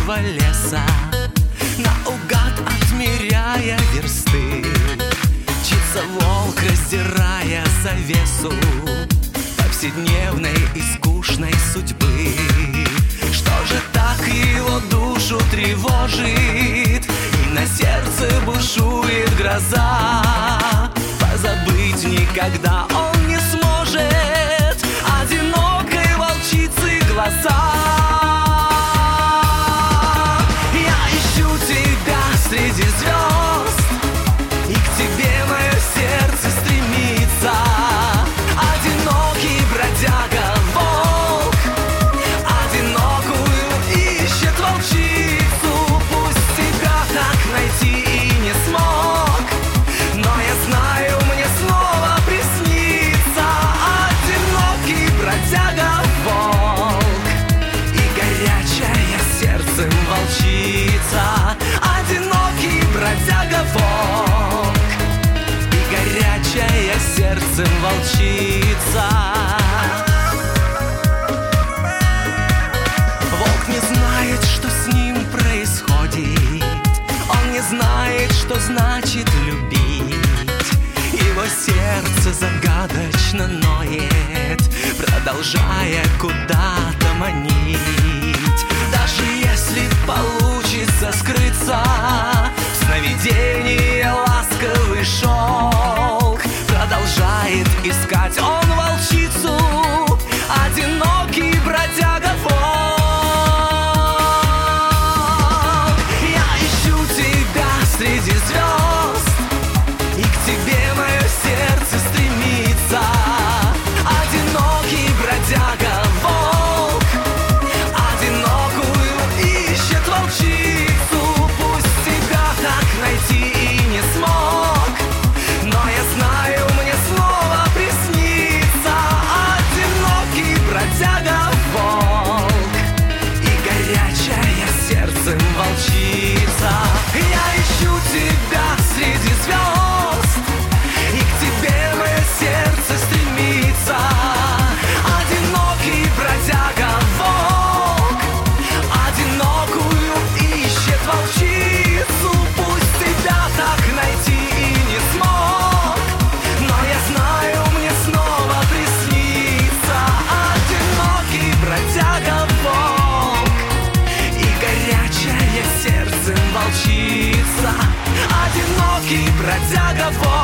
дремучего леса, наугад отмеряя версты, мчится волк, раздирая завесу повседневной и скучной судьбы. Что же так его душу тревожит, и на сердце бушует гроза? Позабыть никогда он не сможет одинокой волчицы глаза. Я ищу тебя среди звезд, и к тебе мое сердце стремится. Одинокий бродяга волк одинокую ищет волчицу. Пусть тебя так найти и не смог, но я знаю, мне снова приснится одинокий бродяга волк и горячая сердцем волчица. Одинокий бродяга волк и горячая сердцем волчица. Волк не знает, что с ним происходит, он не знает, что значит любить. Его сердце загадочно ноет, продолжая куда-то манить. Даже если получится скрыться в сновидении ласковый шелк, продолжает искать он волчицу. Одинокий бродяга волк. Я ищу тебя среди звезд, и к тебе мое сердце стремится. Одинокий бродяга волк одинокую ищет волчицу. Пусть тебя так найти и не смог, но я знаю, мне снова приснится одинокий бродяга волк и горячая сердцем волчица. Я ищу тебя среди звезд, и к тебе мое сердце стремится. Одинокий бродяга волк одинокую ищет волчицу. Пусть тебя так найти и не смог, но я знаю, мне снова приснится одинокий бродяга волк и горячая сердцем волчица. Одинокий бродяга волк